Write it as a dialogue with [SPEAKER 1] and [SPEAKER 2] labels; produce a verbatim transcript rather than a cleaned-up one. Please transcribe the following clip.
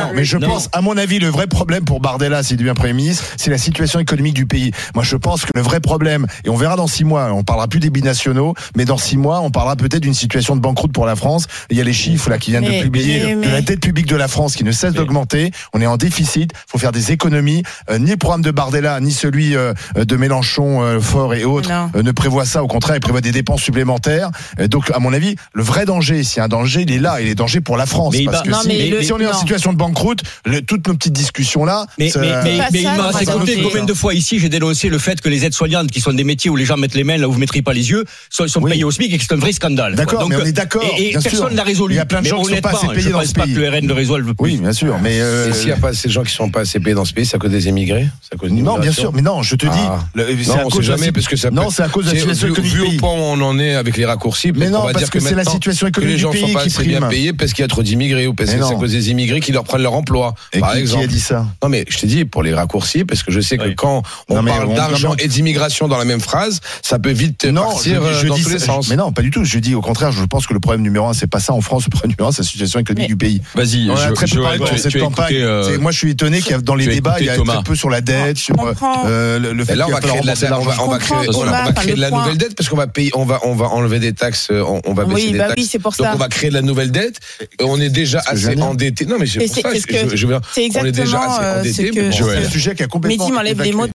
[SPEAKER 1] Non, mais je
[SPEAKER 2] non.
[SPEAKER 1] pense, à mon avis, le vrai problème pour Bardella, s'il devient Premier ministre, c'est la situation économique du pays. Moi, je pense que le vrai problème, et on verra dans six mois, on parlera plus des binationaux, mais dans six mois, on parlera peut-être d'une situation de banqueroute pour la France. Il y a les chiffres là qui viennent
[SPEAKER 3] mais,
[SPEAKER 1] de publier
[SPEAKER 3] mais,
[SPEAKER 1] de
[SPEAKER 3] mais...
[SPEAKER 1] la dette publique de la France qui ne cesse mais... d'augmenter. On est en déficit. Il faut faire des économies. Euh, ni le programme de Bardella, ni celui euh, de Mélenchon, euh, Faure et autres euh, ne prévoient ça. Au contraire, ils prévoient des dépenses supplémentaires. Euh, donc, à mon avis, le vrai danger, s'il y a un danger, il est là. Il est danger pour la France.
[SPEAKER 2] Mais
[SPEAKER 1] parce
[SPEAKER 2] bah,
[SPEAKER 1] que
[SPEAKER 3] non,
[SPEAKER 1] si,
[SPEAKER 3] mais le,
[SPEAKER 1] si on est
[SPEAKER 3] non.
[SPEAKER 1] en situation de banqueroute, le, toutes nos petites discussions là.
[SPEAKER 2] Mais,
[SPEAKER 1] ça,
[SPEAKER 2] mais, mais, mais il m'a
[SPEAKER 3] ça,
[SPEAKER 2] écouté combien de fois ici j'ai dénoncé le fait que les aides-soignantes, qui sont des métiers où les gens mettent les mains là où vous ne mettriez pas les yeux, sont, sont
[SPEAKER 1] oui.
[SPEAKER 2] payées au SMIC et que c'est un vrai scandale.
[SPEAKER 1] D'accord,
[SPEAKER 2] donc,
[SPEAKER 1] mais on est d'accord.
[SPEAKER 2] Et, et
[SPEAKER 1] bien
[SPEAKER 2] personne
[SPEAKER 1] sûr.
[SPEAKER 2] n'a résolu.
[SPEAKER 1] Il y a plein de
[SPEAKER 2] mais
[SPEAKER 1] gens qui ne sont pas assez payés
[SPEAKER 2] je
[SPEAKER 1] dans
[SPEAKER 2] pense
[SPEAKER 1] ce
[SPEAKER 2] pas
[SPEAKER 1] pays.
[SPEAKER 2] que le R N le résolve plus.
[SPEAKER 1] Oui, bien sûr. Mais euh...
[SPEAKER 4] et s'il n'y a pas assez de gens qui ne sont pas assez payés dans ce pays, c'est à cause des émigrés, c'est à cause de
[SPEAKER 1] non, bien sûr, mais non, je te dis,
[SPEAKER 4] ah.
[SPEAKER 1] le, c'est
[SPEAKER 4] non,
[SPEAKER 1] à
[SPEAKER 4] on
[SPEAKER 1] cause
[SPEAKER 4] sait jamais
[SPEAKER 1] de la...
[SPEAKER 4] parce que ça peut...
[SPEAKER 1] non, c'est à cause de la situation économique
[SPEAKER 4] vu
[SPEAKER 1] du pays.
[SPEAKER 4] au point où on en est avec les raccourcis.
[SPEAKER 1] Mais non,
[SPEAKER 4] on va
[SPEAKER 1] parce
[SPEAKER 4] dire
[SPEAKER 1] que, que c'est la situation économique du pays
[SPEAKER 4] qui prime. Les gens sont pas assez bien payés parce qu'il y a trop d'immigrés ou parce que c'est à cause des immigrés qui leur prennent leur emploi.
[SPEAKER 1] Et
[SPEAKER 4] par
[SPEAKER 1] qui,
[SPEAKER 4] exemple.
[SPEAKER 1] Qui a dit ça?
[SPEAKER 4] Non, mais je t'ai dit pour les raccourcis parce que je sais que
[SPEAKER 2] oui.
[SPEAKER 4] quand on
[SPEAKER 1] non,
[SPEAKER 4] parle
[SPEAKER 1] on,
[SPEAKER 4] d'argent
[SPEAKER 1] non,
[SPEAKER 4] et d'immigration dans la même phrase, ça peut vite
[SPEAKER 1] non,
[SPEAKER 4] partir
[SPEAKER 1] je, je
[SPEAKER 4] dans
[SPEAKER 1] dis
[SPEAKER 4] tous
[SPEAKER 1] ça,
[SPEAKER 4] les sens.
[SPEAKER 1] Mais non, pas du tout. Je dis au contraire, je pense que le problème numéro un, c'est pas ça en France. Le problème numéro un, c'est la situation économique
[SPEAKER 3] mais...
[SPEAKER 1] du pays.
[SPEAKER 5] Vas-y,
[SPEAKER 1] on a très peu
[SPEAKER 5] Joël,
[SPEAKER 1] parlé dans
[SPEAKER 5] tu,
[SPEAKER 1] cette
[SPEAKER 5] tu
[SPEAKER 1] campagne.
[SPEAKER 5] euh...
[SPEAKER 1] Moi, je suis étonné qu'il y a dans les débats, il y a
[SPEAKER 5] Thomas.
[SPEAKER 1] très peu sur la dette, sur euh, le, le fait
[SPEAKER 4] et là, on va créer de la dette, on va, on va créer, on va, on va créer de la nouvelle dette parce qu'on va payer, on va, on va enlever des taxes, on, on va baisser
[SPEAKER 3] oui,
[SPEAKER 4] des
[SPEAKER 3] bah
[SPEAKER 4] taxes.
[SPEAKER 3] Oui, c'est pour
[SPEAKER 4] donc
[SPEAKER 3] ça.
[SPEAKER 4] on va créer de la nouvelle dette. On est déjà assez endetté. Non, mais c'est pour ça que je veux dire, on est déjà assez endetté.
[SPEAKER 3] C'est
[SPEAKER 1] un sujet qui a complètement
[SPEAKER 3] Mehdi m'enlève les mots